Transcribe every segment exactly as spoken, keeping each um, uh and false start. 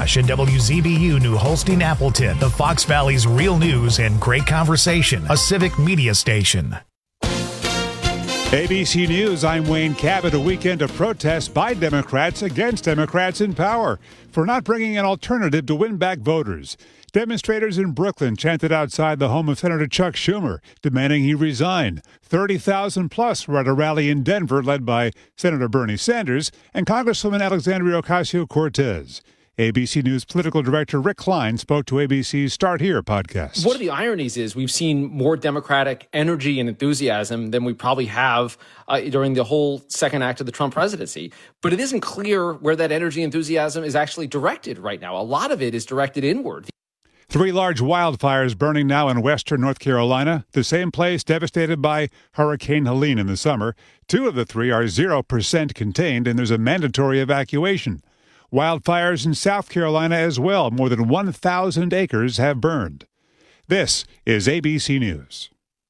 McIntosh and W Z B U New Holstein Appleton, the Fox Valley's real news and great conversation, a civic media station. A B C News, I'm Wayne Cabot. A weekend of protests by Democrats against Democrats in power for not bringing an alternative to win back voters. Demonstrators in Brooklyn chanted outside the home of Senator Chuck Schumer, demanding he resign. thirty thousand plus were at a rally in Denver led by Senator Bernie Sanders and Congresswoman Alexandria Ocasio-Cortez. A B C News political director Rick Klein spoke to A B C's Start Here podcast. One of the ironies is we've seen more Democratic energy and enthusiasm than we probably have uh, during the whole second act of the Trump presidency. But it isn't clear where that energy and enthusiasm is actually directed right now. A lot of it is directed inward. Three large wildfires burning now in western North Carolina, the same place devastated by Hurricane Helene in the summer. Two of the three are zero percent contained, and there's a mandatory evacuation. Wildfires in South Carolina as well. More than one thousand acres have burned. This is A B C News.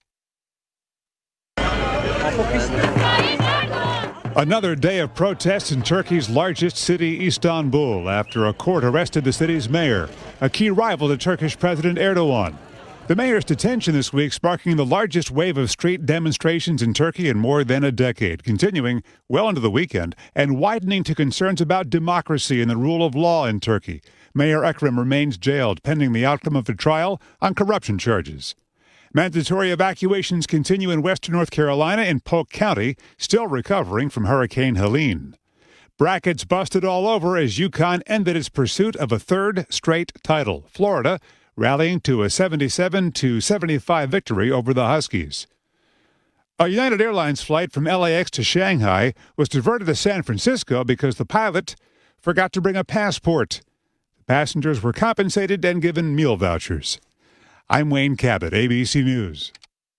Another day of protests in Turkey's largest city, Istanbul, after a court arrested the city's mayor, a key rival to Turkish President Erdogan. The mayor's detention this week sparking the largest wave of street demonstrations in Turkey in more than a decade, continuing well into the weekend and widening to concerns about democracy and the rule of law in Turkey. Mayor Ekrem remains jailed pending the outcome of a trial on corruption charges. Mandatory evacuations continue in western North Carolina in Polk County, still recovering from Hurricane Helene. Brackets busted all over as UConn ended its pursuit of a third straight title. Florida rallying to a seventy-seven to seventy-five victory over the Huskies. A United Airlines flight from L A X to Shanghai was diverted to San Francisco because the pilot forgot to bring a passport. The passengers were compensated and given meal vouchers. I'm Wayne Cabot, A B C News.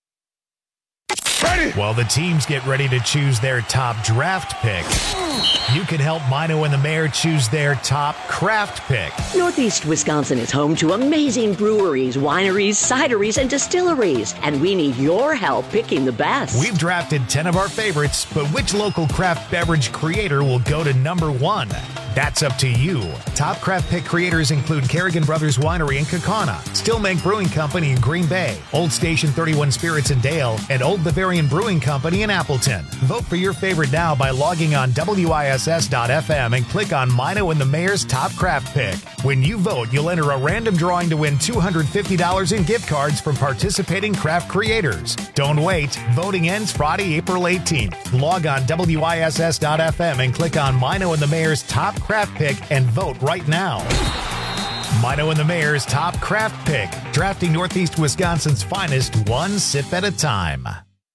Ready? While the teams get ready to choose their top draft pick, you can help Mino and the Mayor choose their top craft pick. Northeast Wisconsin is home to amazing breweries, wineries, cideries, and distilleries, and we need your help picking the best. We've drafted ten of our favorites, but which local craft beverage creator will go to number one? That's up to you. Top craft pick creators include Kerrigan Brothers Winery in Kaukauna, Stillmank Brewing Company in Green Bay, Old Station thirty-one Spirits in Dale, and Old Bavarian Brewing Company in Appleton. Vote for your favorite now by logging on W I S S dot F M and click on Mino and the Mayor's Top Craft Pick. When you vote, you'll enter a random drawing to win two hundred fifty dollars in gift cards from participating craft creators. Don't wait. Voting ends Friday, April eighteenth. Log on W I S S dot F M and click on Mino and the Mayor's Top Craft Pick and vote right now. Mino and the Mayor's Top Craft Pick, drafting Northeast Wisconsin's finest one sip at a time.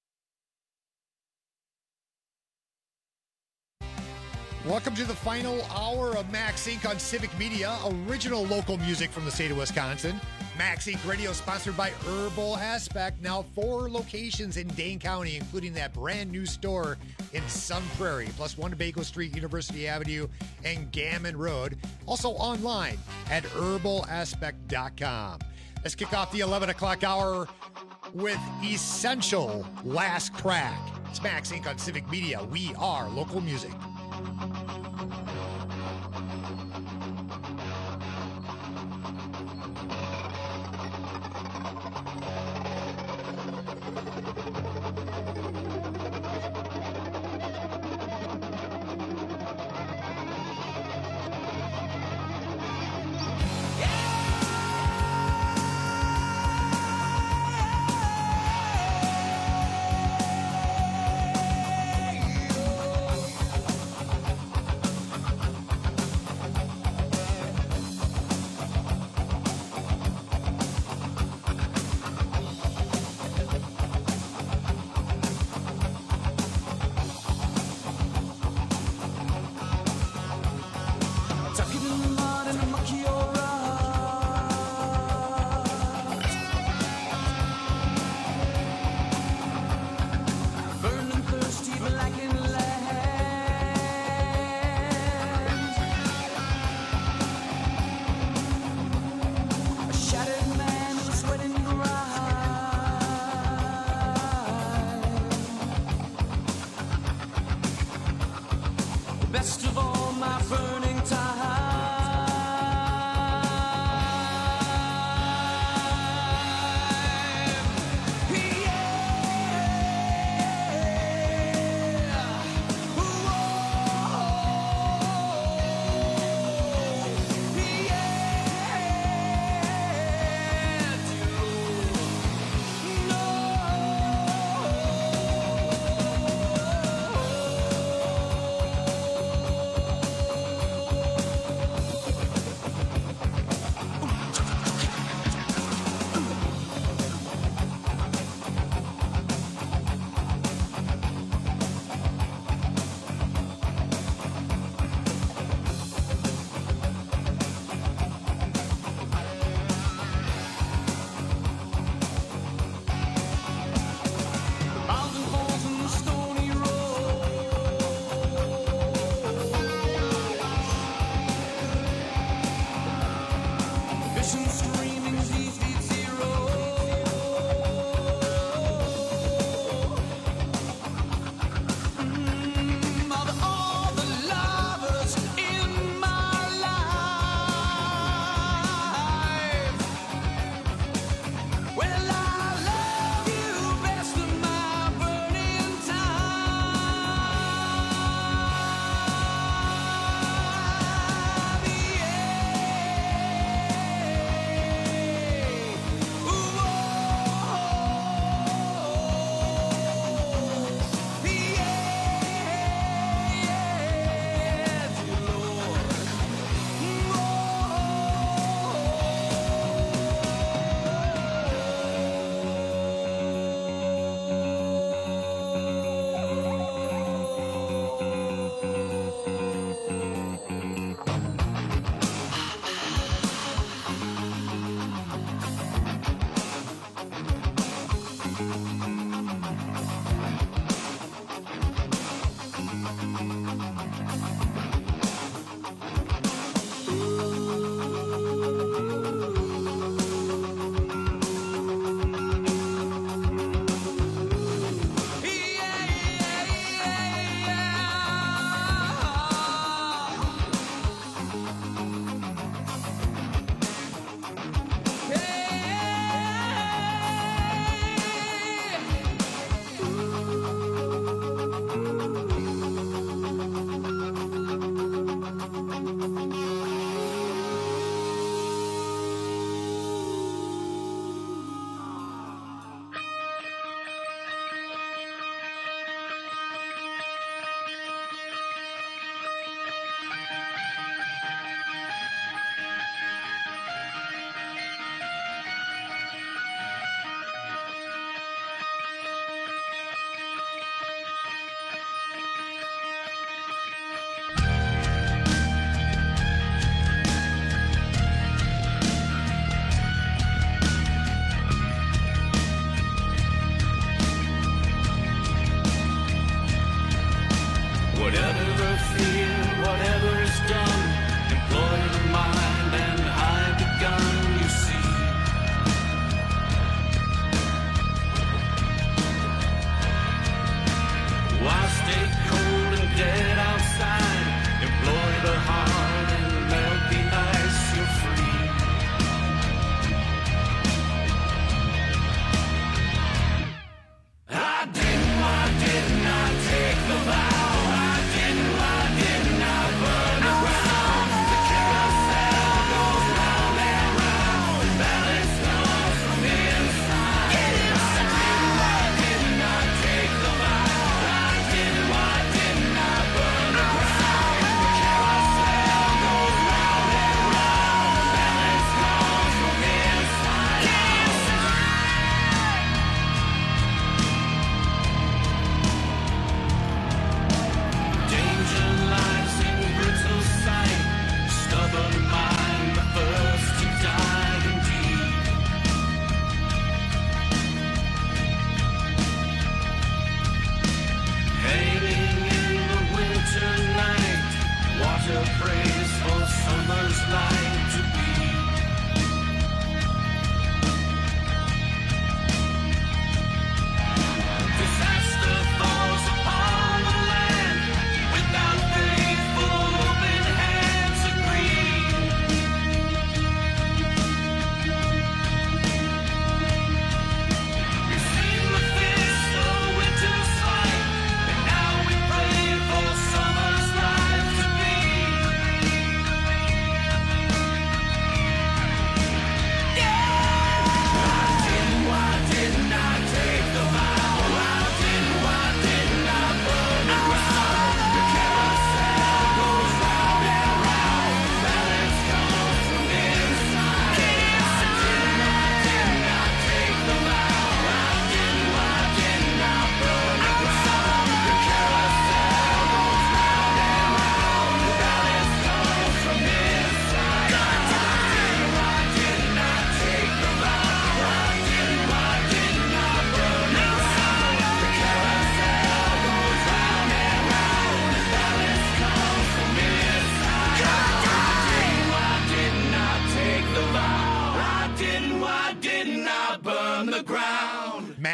Welcome to the final hour of Max Incorporated on Civic Media, original local music from the state of Wisconsin. Max Incorporated Radio sponsored by Herbal Aspect. Now four locations in Dane County, including that brand new store in Sun Prairie, plus one to Baco Street, University Avenue, and Gammon Road. Also online at herbal aspect dot com. Let's kick off the eleven o'clock hour with Essential Last Crack. It's Max Incorporated on Civic Media. We are local music.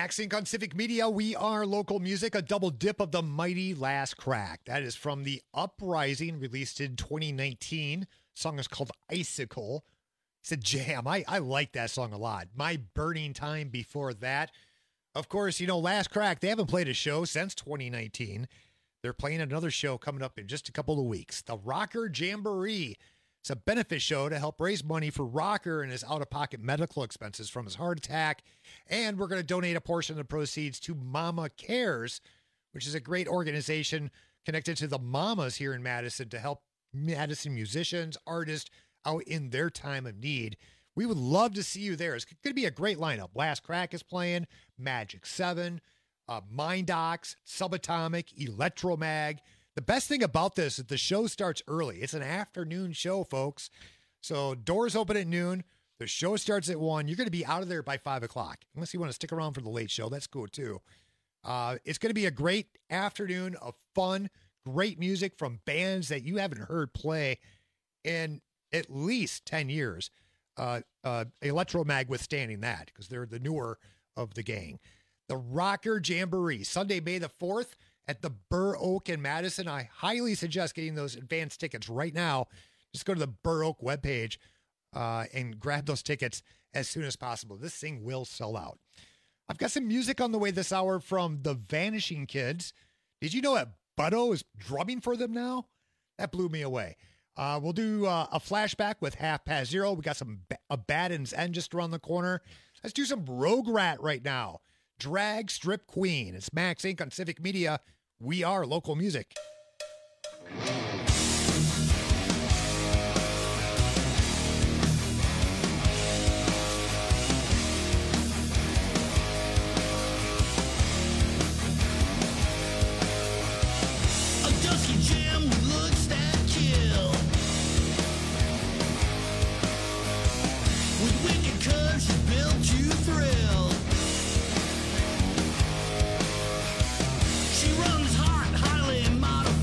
MaxInc on Civic Media. We are local music, a double dip of the mighty Last Crack. That is from the Uprising, released in twenty nineteen. The song is called Icicle. It's a jam. I, I like that song a lot. My Burning Time before that. Of course, you know, Last Crack, they haven't played a show since twenty nineteen. They're playing another show coming up in just a couple of weeks. The Rocker Jamboree. It's a benefit show to help raise money for Rocker and his out-of-pocket medical expenses from his heart attack. And we're going to donate a portion of the proceeds to Mama Cares, which is a great organization connected to the mamas here in Madison to help Madison musicians, artists out in their time of need. We would love to see you there. It's going to be a great lineup. Last Crack is playing, Magic seven, uh, Mindox, Subatomic, Electromag. The best thing about this is the show starts early. It's an afternoon show, folks. So doors open at noon. The show starts at one. You're going to be out of there by five o'clock. Unless you want to stick around for the late show. That's cool, too. Uh, it's going to be a great afternoon of fun, great music from bands that you haven't heard play in at least ten years. Uh, uh, Electromag withstanding that because they're the newer of the gang. The Rocker Jamboree, Sunday, May the fourth. At the Burr Oak in Madison. I highly suggest getting those advance tickets right now. Just go to the Burr Oak webpage uh, and grab those tickets as soon as possible. This thing will sell out. I've got some music on the way this hour from the Vanishing Kids. Did you know that Butto is drumming for them now? That blew me away. Uh, we'll do uh, a flashback with Half Past Zero. We got some ba- a Baden's End just around the corner. Let's do some Rogue Rat right now. Drag Strip Queen. It's MaxInc on Civic Media. We are local music. She runs hot, highly modified.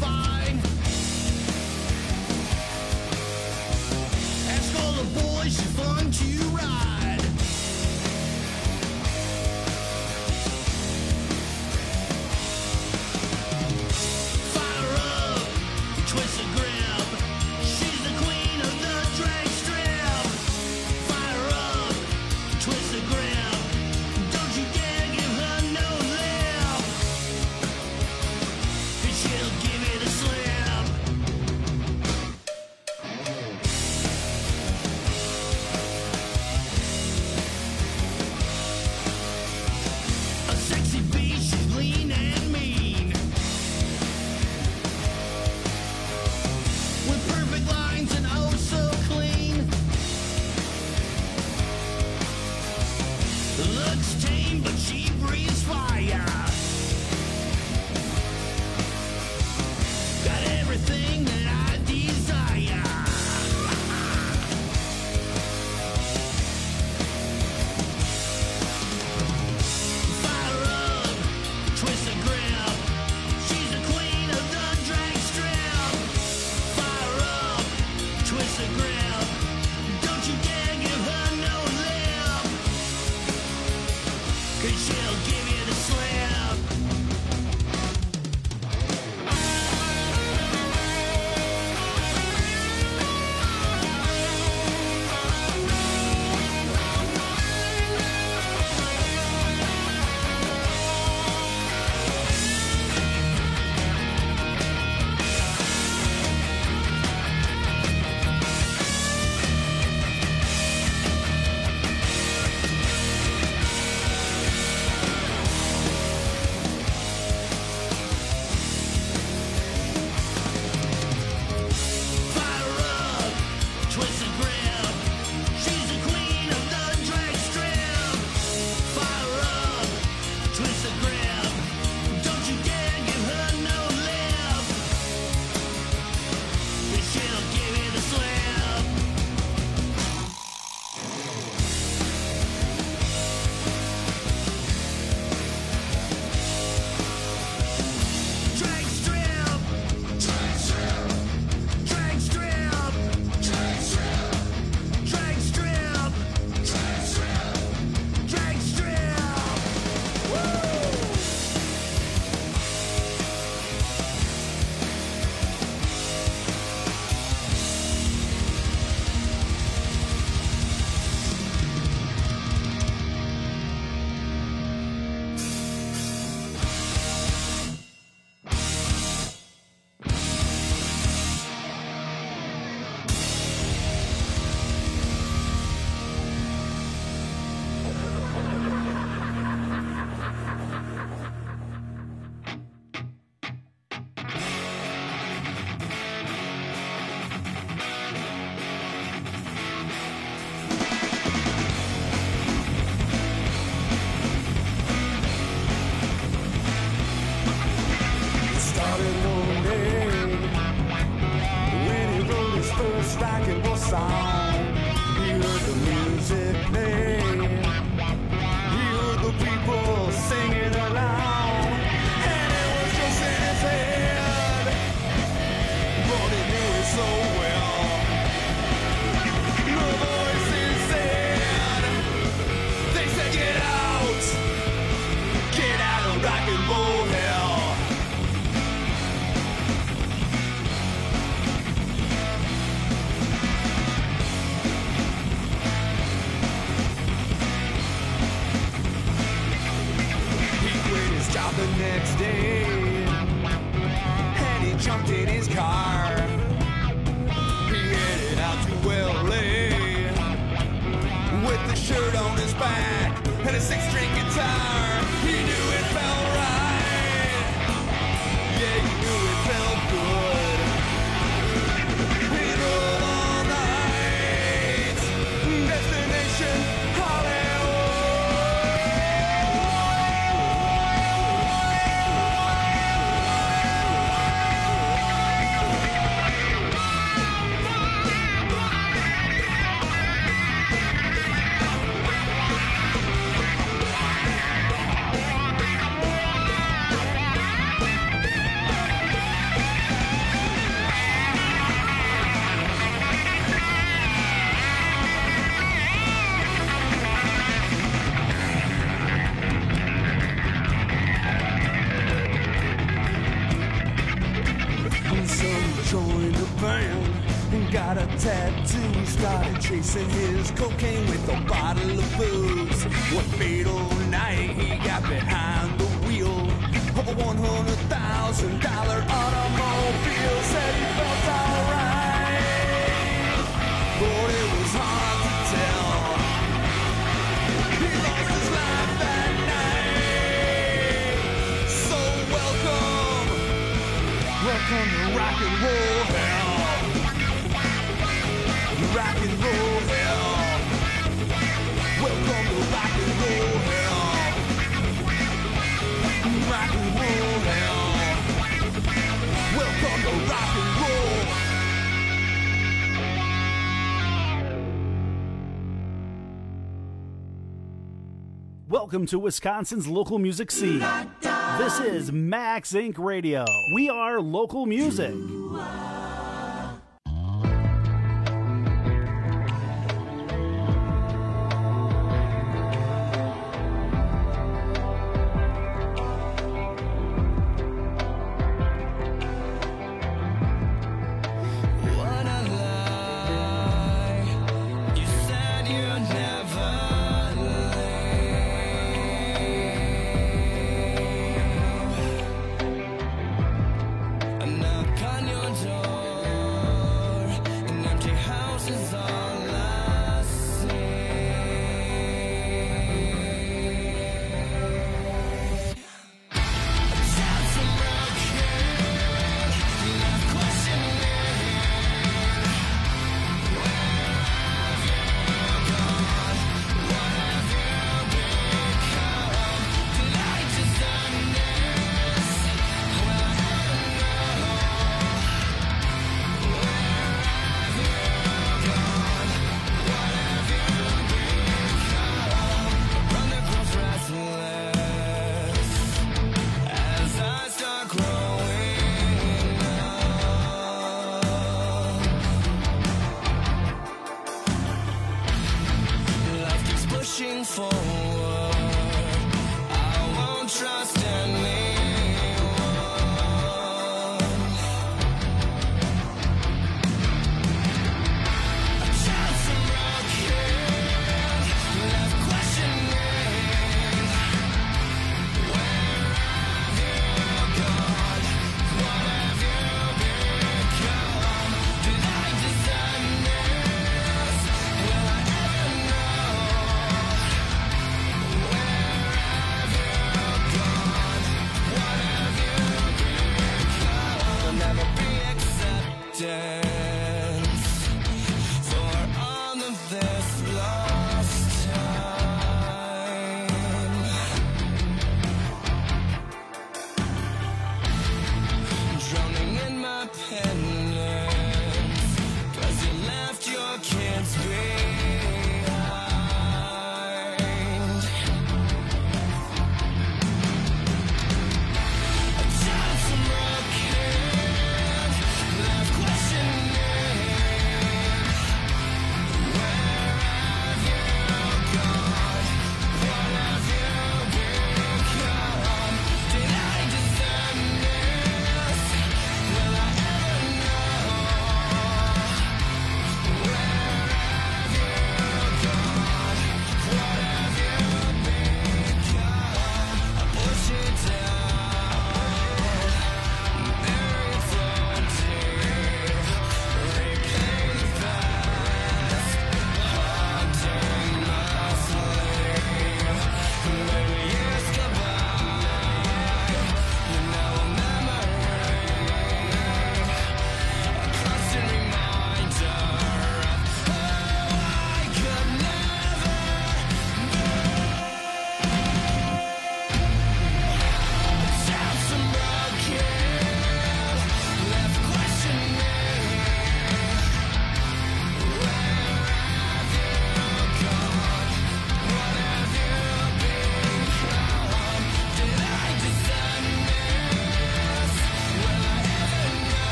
in his car. He headed out to L A with the shirt on his back and a six-string guitar. He knew it felt right. Yeah, he knew it felt good. He drove all night. Destination got a tattoo, started chasing his cocaine with a bottle of booze. One fatal night he got behind the wheel of a one hundred thousand dollar automobile. Said he felt alright, but it was hard to tell. He lost his life that night. So welcome, welcome to rock and roll hell. Rock and roll hell. Welcome to rock and roll hell. Rock and roll hell. Welcome to rock and roll. Welcome to Wisconsin's local music scene. This is Max Incorporated. Radio. We are local music.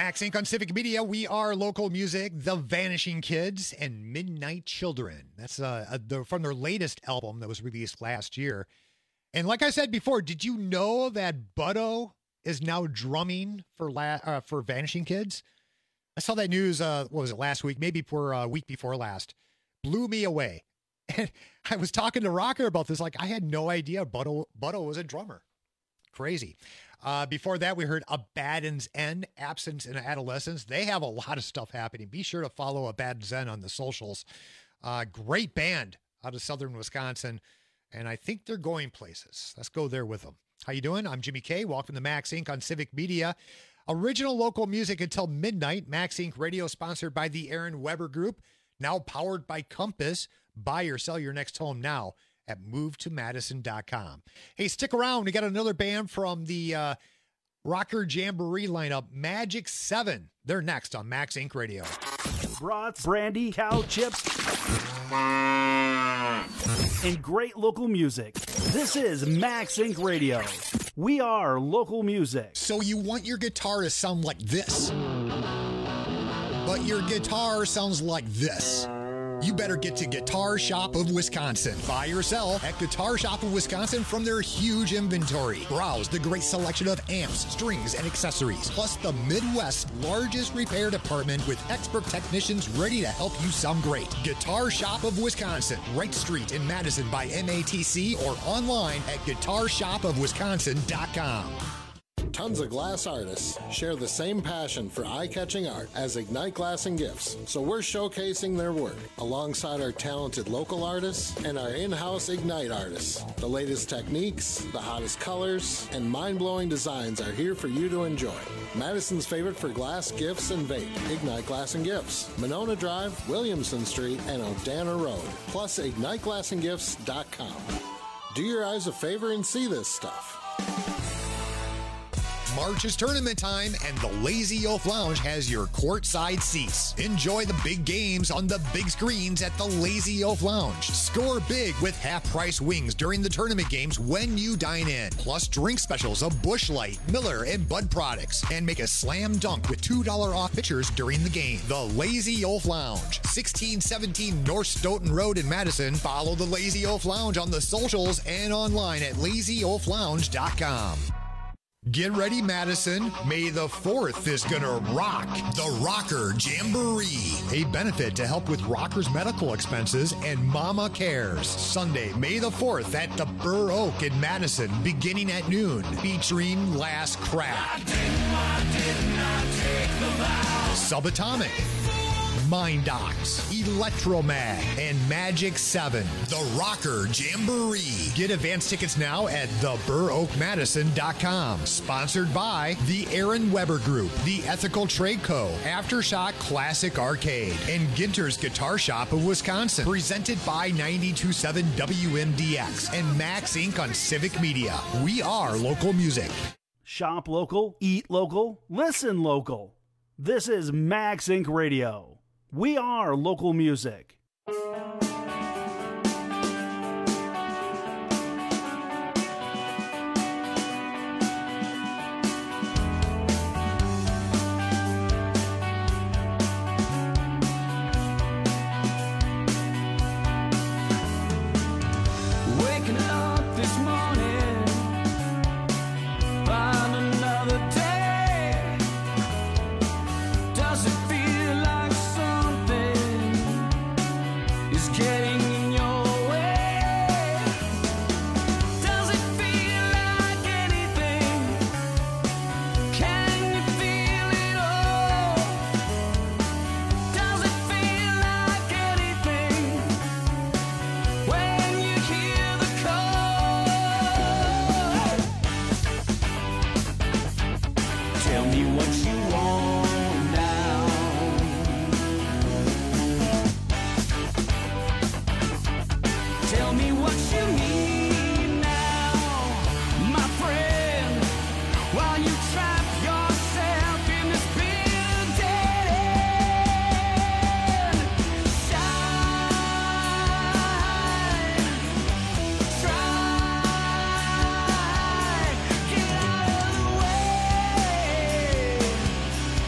Max Incorporated on Civic Media. We are local music, The Vanishing Kids and Midnight Children. That's uh, uh, the, from their latest album that was released last year. And like I said before, did you know that Butto is now drumming for la- uh, for Vanishing Kids? I saw that news, uh, what was it, last week? Maybe for a uh, week before last. Blew me away. And I was talking to Rocker about this. Like, I had no idea Butto, Butto was a drummer. Crazy. Uh, before that, we heard Abaddon's End, Absence in Adolescence. They have a lot of stuff happening. Be sure to follow Abaddon's End on the socials. Uh, great band out of southern Wisconsin, and I think they're going places. Let's go there with them. How you doing? I'm Jimmy K. Welcome to Max Incorporated on Civic Media. Original local music until midnight. Max Incorporated Radio, sponsored by the Aaron Weber Group, now powered by Compass. Buy or sell your next home now at move to madison dot com. Hey, stick around. We got another band from the uh, Rocker Jamboree lineup, Magic seven. They're next on Max Incorporated Radio. Brats, brandy, cow chips, and great local music. This is Max Incorporated Radio. We are local music. So you want your guitar to sound like this, but your guitar sounds like this. You better get to Guitar Shop of Wisconsin. Buy or sell at Guitar Shop of Wisconsin from their huge inventory. Browse the great selection of amps, strings, and accessories, plus the Midwest's largest repair department with expert technicians ready to help you sound great. Guitar Shop of Wisconsin, Wright Street in Madison by M A T C, or online at guitar shop of wisconsin dot com. Tons of glass artists share the same passion for eye-catching art as Ignite Glass and Gifts, so we're showcasing their work alongside our talented local artists and our in-house Ignite artists. The latest techniques, the hottest colors, and mind-blowing designs are here for you to enjoy. Madison's favorite for glass, gifts, and vape, Ignite Glass and Gifts. Monona Drive, Williamson Street, and O'Dana Road, plus ignite glass and gifts dot com. Do your eyes a favor and see this stuff. March is tournament time, and the Lazy Oaf Lounge has your courtside seats. Enjoy the big games on the big screens at the Lazy Oaf Lounge. Score big with half-price wings during the tournament games when you dine in. Plus drink specials of Busch Light, Miller, and Bud products. And make a slam dunk with two dollars off pitchers during the game. The Lazy Oaf Lounge, sixteen seventeen North Stoughton Road in Madison. Follow the Lazy Oaf Lounge on the socials and online at lazy oaf lounge dot com. Get ready, Madison. May the fourth is gonna rock the Rocker Jamboree, a benefit to help with rockers' medical expenses and Mama Cares. Sunday, May the fourth at the Burr Oak in Madison, beginning at noon, featuring Last Craft, Subatomic, Mind Docs, Electromag, and Magic seven. The Rocker Jamboree. Get advance tickets now at the burr oak madison dot com. Sponsored by the Aaron Weber Group, the Ethical Trade Co., Aftershock Classic Arcade, and Ginter's Guitar Shop of Wisconsin. Presented by ninety-two point seven W M D X and Max Incorporated on Civic Media. We are local music. Shop local, eat local, listen local. This is Max Incorporated Radio. We are local music. Waking up this morning, find another day. Does it feel like something is getting in your way? Does it feel like anything? Can you feel it all? Does it feel like anything when you hear the call? Tell me what you want now. Tell me what you need now, my friend, while you trap yourself in this building. Shine, try, get out of the way.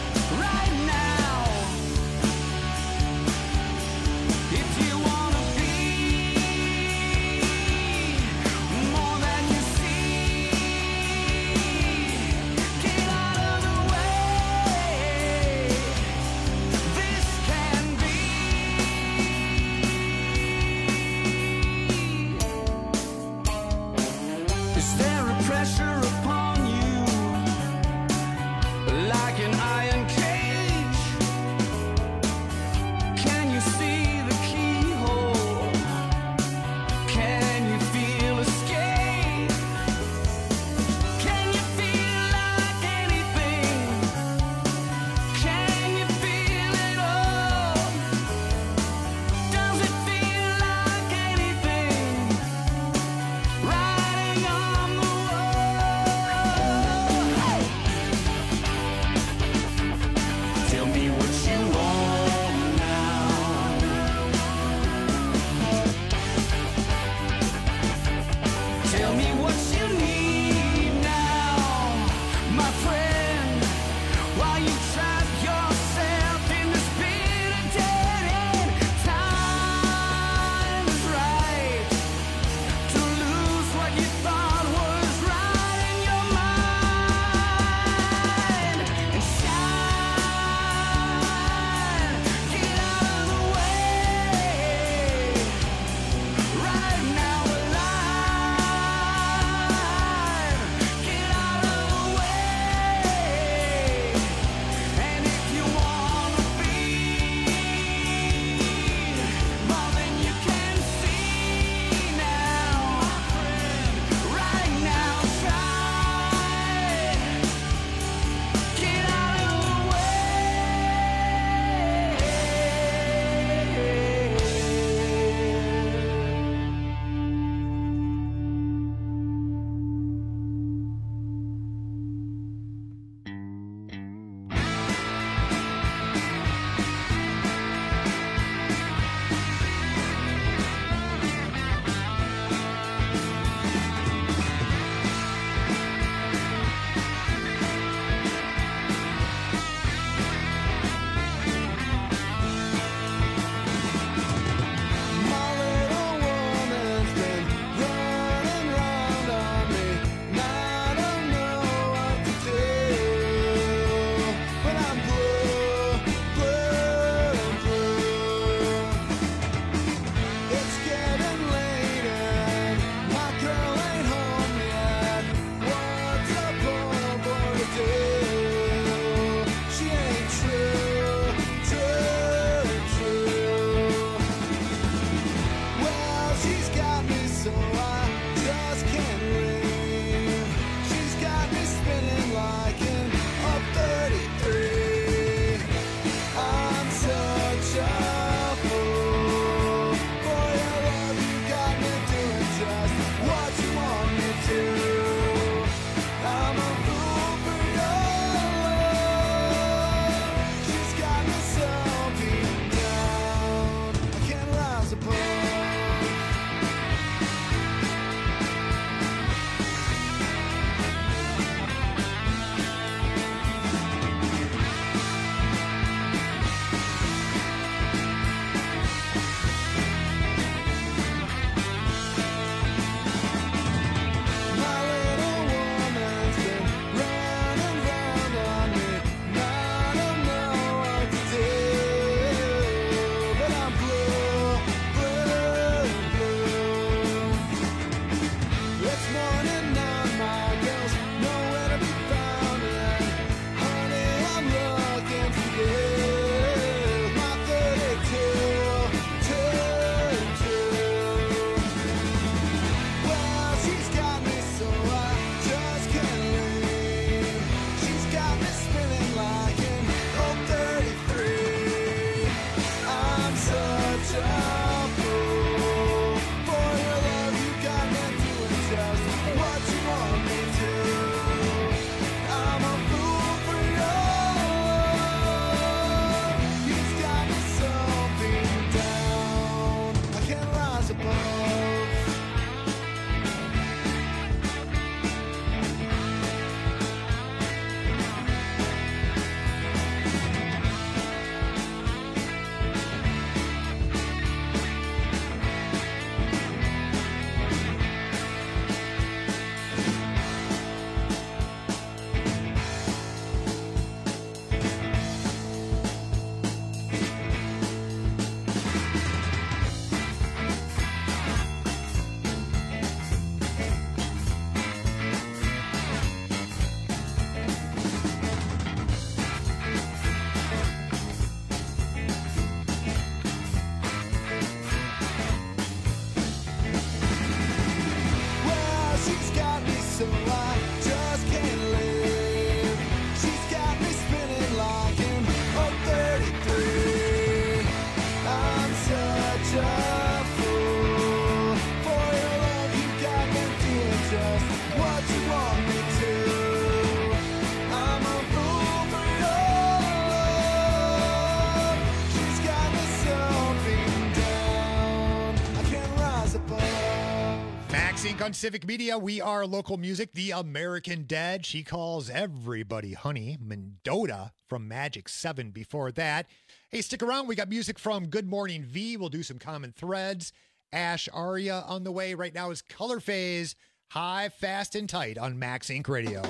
on Civic Media. We are local music, The American Dead. She calls everybody honey. Mendota from Magic seven before that. Hey, stick around. We got music from Good Morning V. We'll do some common threads. Ash Aria on the way. Right now is Color Phase, High, Fast, and Tight on Max Inc Radio.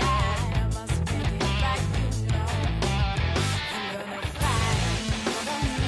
I'm gonna fight.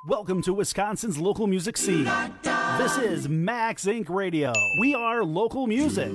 Welcome to Wisconsin's local music scene. This is Max Inc Radio. We are local music.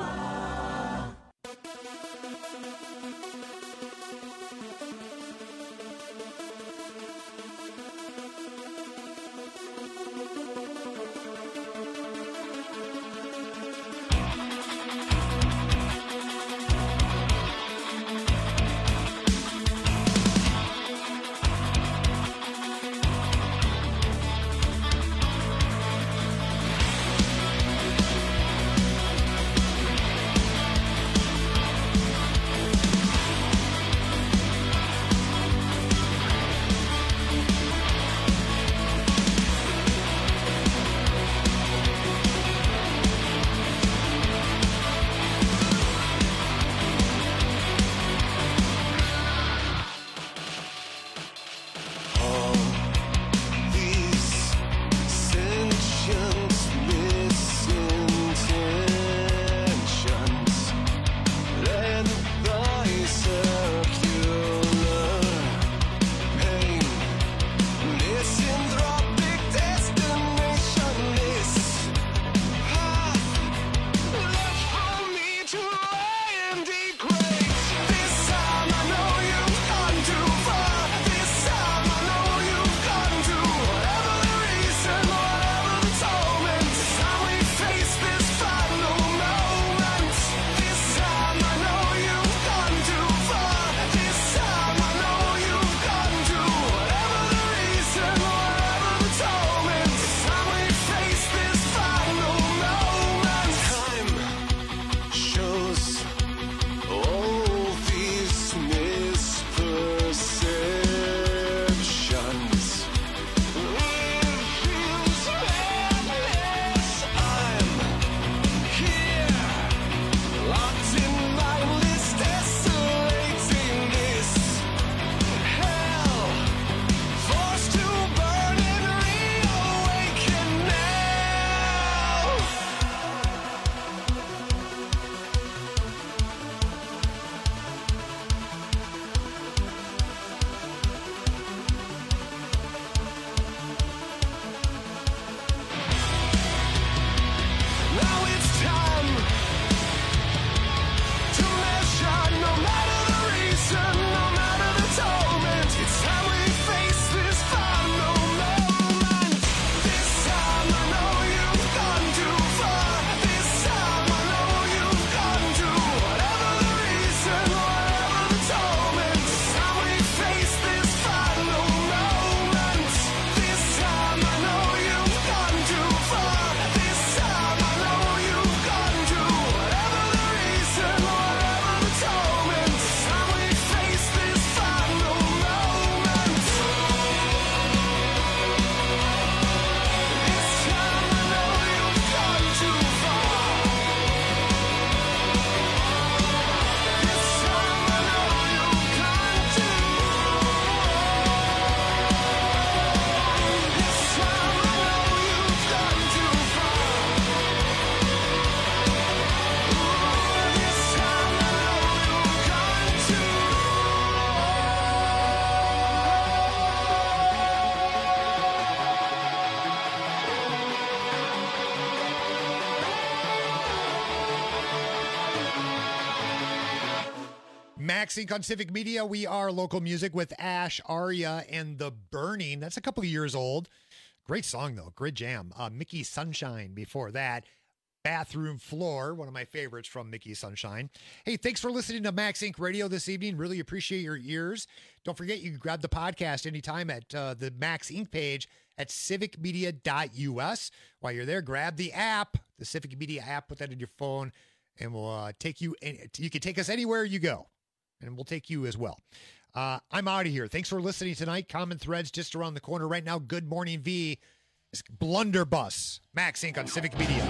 Max Inc on Civic Media. We are local music with Ash, Arya, and The Burning. That's a couple of years old. Great song, though. Great jam. Uh, Mickey Sunshine before that. Bathroom Floor, one of my favorites from Mickey Sunshine. Hey, thanks for listening to Max Inc Radio this evening. Really appreciate your ears. Don't forget, you can grab the podcast anytime at uh, the Max Inc page at civic media dot u s. While you're there, grab the app, the Civic Media app, put that in your phone, and we'll uh, take you, any, you can take us anywhere you go, and we'll take you as well. Uh, I'm out of here. Thanks for listening tonight. Common Threads just around the corner right now. Good Morning V. It's Blunderbuss. Max Inc on Civic Media.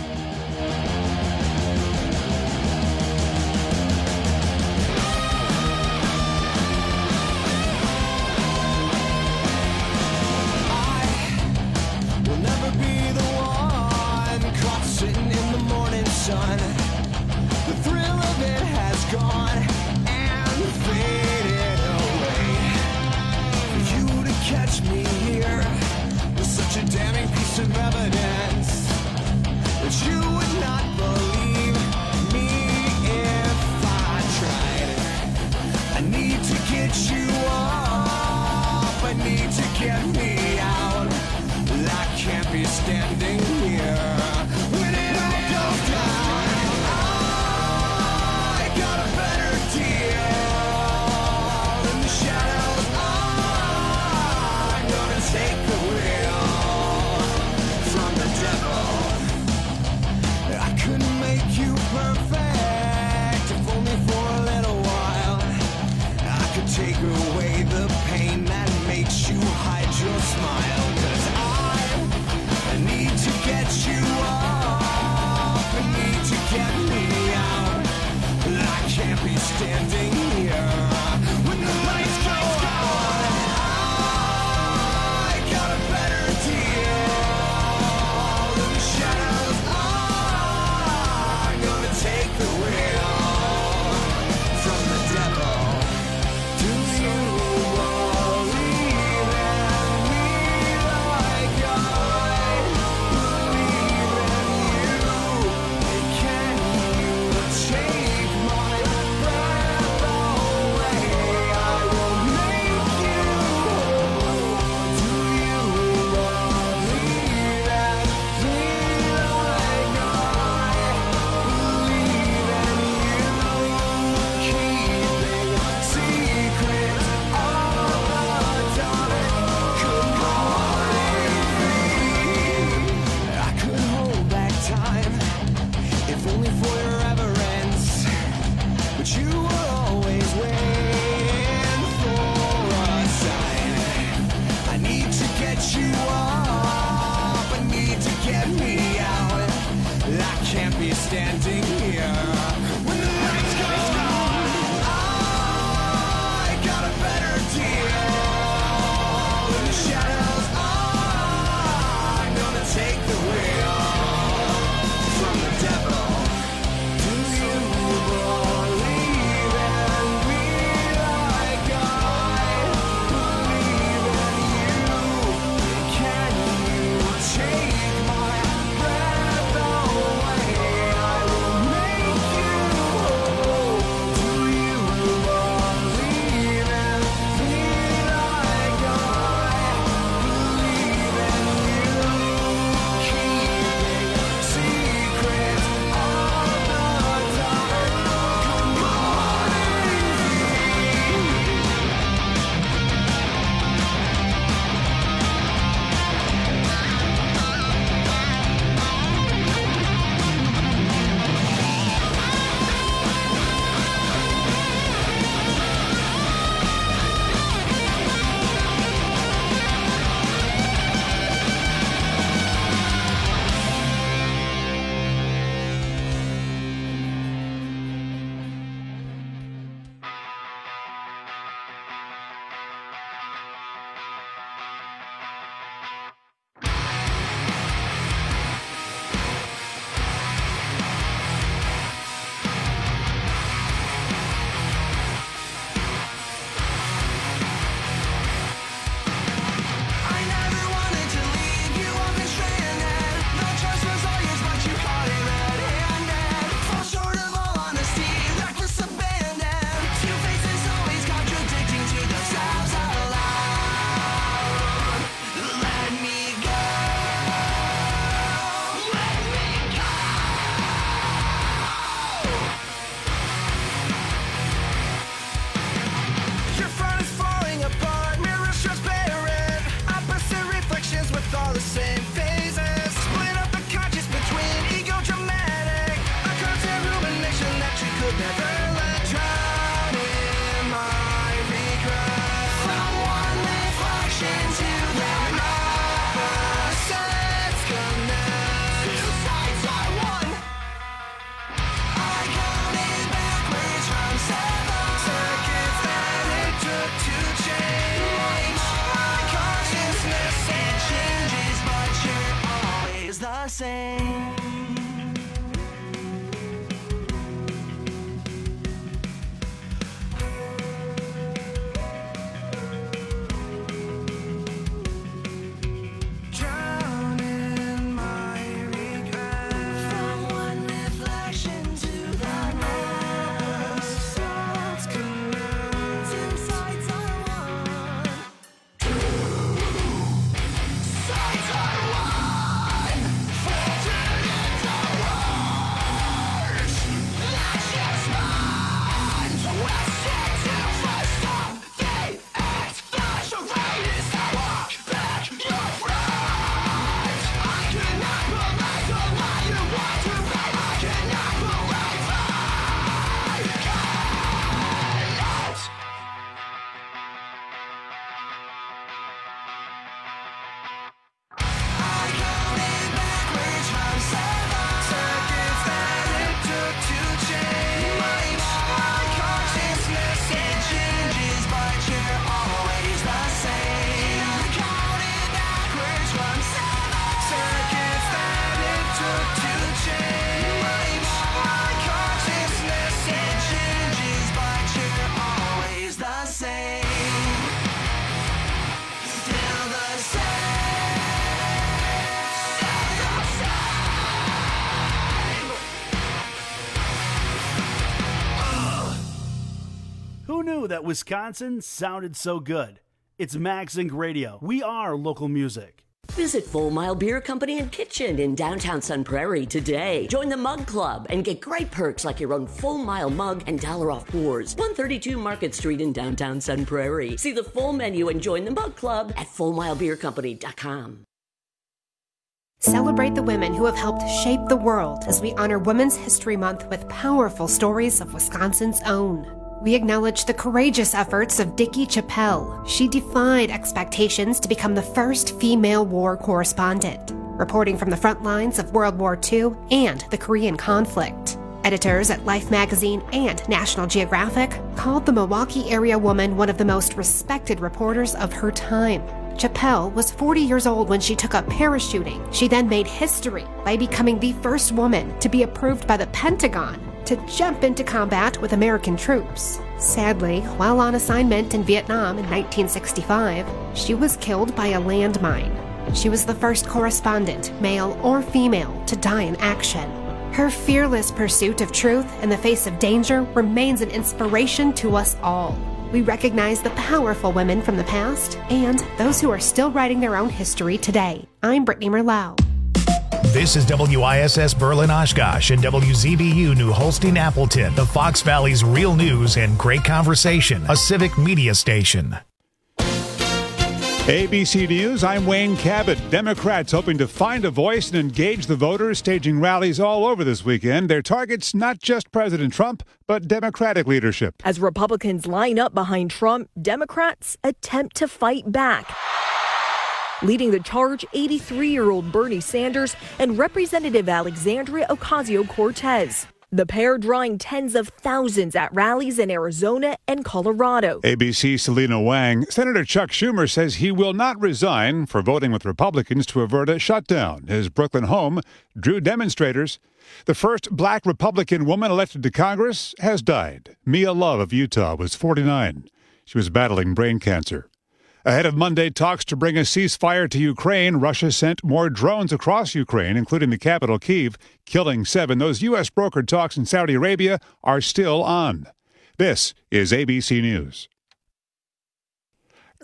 Sun. The thrill of it has gone and faded away. For you to catch me here perfect. If only for a little while I could take away the pain that makes you hide your smile. 'Cause I need to get you up, I need to get me out. I can't be standing here when the lights go out. I got a better deal. The shadows are gonna take the wheel from the devil. Do you believe in me like I believe in you? Can you take my breath away? I will make you whole. Do you believe in me like I believe in you? Keeping secrets of the dark could I could hold back time, if only for your reverence. But you were always waiting for a sign. I need to get you up, I need to get me out. I can't be standing here when the lights go out. I got a better deal. The shadows are gonna take the wheel from the devil. Do you believe in me like I believe in you? Can you take my breath away? I will make you Who knew that Wisconsin sounded so good? It's MaxInc Radio. We are local music. Visit Full Mile Beer Company and Kitchen in downtown Sun Prairie today. Join the Mug Club and get great perks like your own Full Mile mug and dollar off pours. one thirty-two Market Street in downtown Sun Prairie. See the full menu and join the Mug Club at full mile beer company dot com. Celebrate the women who have helped shape the world as we honor Women's History Month with powerful stories of Wisconsin's own. We acknowledge the courageous efforts of Dickie Chappelle. She defied expectations to become the first female war correspondent, reporting from the front lines of World War Two and the Korean conflict. Editors at Life magazine and National Geographic called the Milwaukee area woman one of the most respected reporters of her time. Chappelle was forty years old when she took up parachuting. She then made history by becoming the first woman to be approved by the Pentagon to jump into combat with American troops. Sadly, while on assignment in Vietnam in nineteen sixty-five, she was killed by a landmine. She was the first correspondent, male or female, to die in action. Her fearless pursuit of truth in the face of danger remains an inspiration to us all. We recognize the powerful women from the past and those who are still writing their own history today. I'm Brittany Merlau. This is W I S S Berlin Oshkosh and W Z B U New Holstein Appleton, the Fox Valley's real news and great conversation, a civic media station. A B C News, I'm Wayne Cabot. Democrats hoping to find a voice and engage the voters, staging rallies all over this weekend. Their targets not just President Trump, but Democratic leadership. As Republicans line up behind Trump, Democrats attempt to fight back. Leading the charge, eighty-three-year-old Bernie Sanders and Representative Alexandria Ocasio-Cortez. The pair drawing tens of thousands at rallies in Arizona and Colorado. A B C's Selena Wang. Senator Chuck Schumer says he will not resign for voting with Republicans to avert a shutdown. His Brooklyn home drew demonstrators. The first black Republican woman elected to Congress has died. Mia Love of Utah was forty-nine. She was battling brain cancer. Ahead of Monday talks to bring a ceasefire to Ukraine, Russia sent more drones across Ukraine, including the capital, Kyiv, killing seven. Those U S brokered talks in Saudi Arabia are still on. This is A B C News.